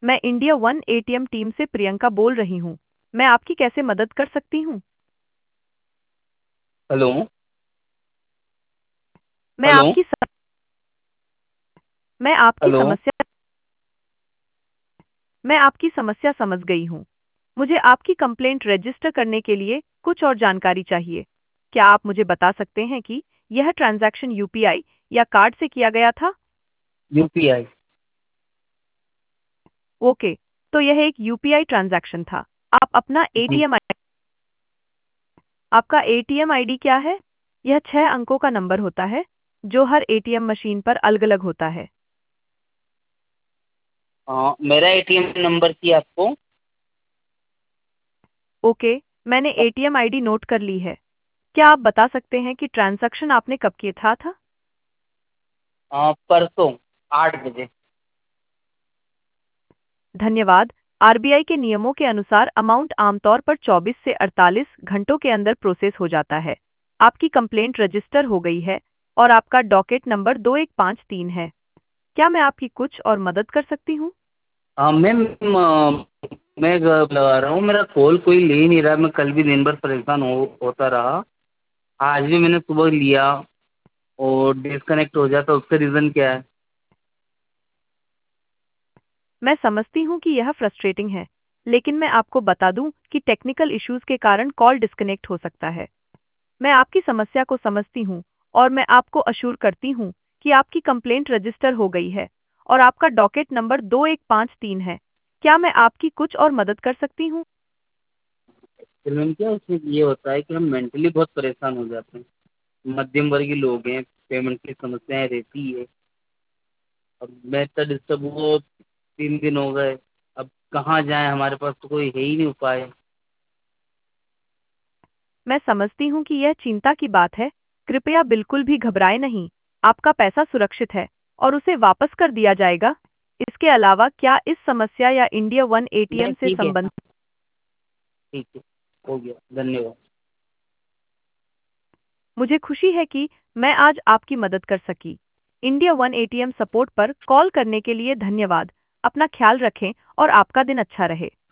मैं India one ATM team से प्रियंका बोल रही हूँ। मैं आपकी कैसे मदद कर सकती हूँ? हेलो। मैं हेलो। आपकी स... मैं आपकी हेलो। समस्या मैं आपकी समस्या समझ गई हूँ। मुझे आपकी कंप्लेंट रजिस्टर करने के लिए कुछ और जानकारी चाहिए। क्या आप मुझे बता सकते हैं कि यह ट्रांजैक्शन यूपीआई या कार्ड से किया गया था? यूपीआई। ओके, तो यह एक यूपीआई ट्रांजैक्शन था। आप अपना जी। एटीएम आपका एटीएम आईडी क्या है? यह 6 अंकों का नंबर होता है जो हर एटीएम मशीन पर अलग-अलग होता है। हाँ, मेरा एटीएम नंबर चाहिए आपको। ओके, मैंने एटीएम आईडी नोट कर ली है। क्या आप बता सकते हैं कि ट्रांजैक्शन आपने कब किया था? परसों 8 बजे। धन्यवाद। आरबीआई के नियमों के अनुसार अमाउंट आमतौर पर 24 से 48 घंटों के अंदर प्रोसेस हो जाता है। आपकी कंप्लेंट रजिस्टर हो गई है और आपका डॉकेट नंबर 2153 है। क्या मैं आपकी कुछ और मदद कर सकती हूँ? हाँ मैम, मैं लगा रहा हूँ, मेरा कॉल कोई ले ही नहीं रहा। मैं कल भी दिन भर परेशान होता रहा। आज भी मैंने सुबह लिया और डिस्कनेक्ट हो जाता, उसका रीज़न क्या है? मैं समझती हूँ कि यह फ्रस्ट्रेटिंग है, लेकिन मैं आपको बता दूं कि टेक्निकल इश्यूज के कारण कॉल डिस्कनेक्ट हो सकता है। मैं आपकी समस्या को समझती हूँ और मैं आपको अश्योर करती हूँ कि आपकी कंप्लेंट रजिस्टर हो गई है और आपका डॉकेट नंबर 2153 है। क्या मैं आपकी कुछ और मदद कर सकती हूँ? फिर मैम क्या उसमें ये होता है कि हम मेंटली बहुत परेशान हो जाते हैं। मध्यम वर्गीय लोग हैं, पेमेंट की समस्याएं रहती है। अब मैं इतना डिस्टर्ब हुआ, 3 दिन हो गए। अब कहाँ जाएं, हमारे पास तो कोई है ही नहीं उपाय। मैं समझती हूँ कि यह चिंता की बात है। कृपया बिल्कुल भी घबराएं नहीं। आपका पैसा सुरक्षित है और उसे वापस कर दिया जाएगा। इसके अलावा क्या इस समस्या या इंडिया वन नहीं, एटीएम से ठीक है। संबंधित ठीक है, हो गया, धन्यवाद। मुझे खुशी है कि मैं आज आपकी मदद कर सकी। इंडिया वन एटीएम सपोर्ट पर कॉल करने के लिए धन्यवाद। अपना ख्याल रखें और आपका दिन अच्छा रहे।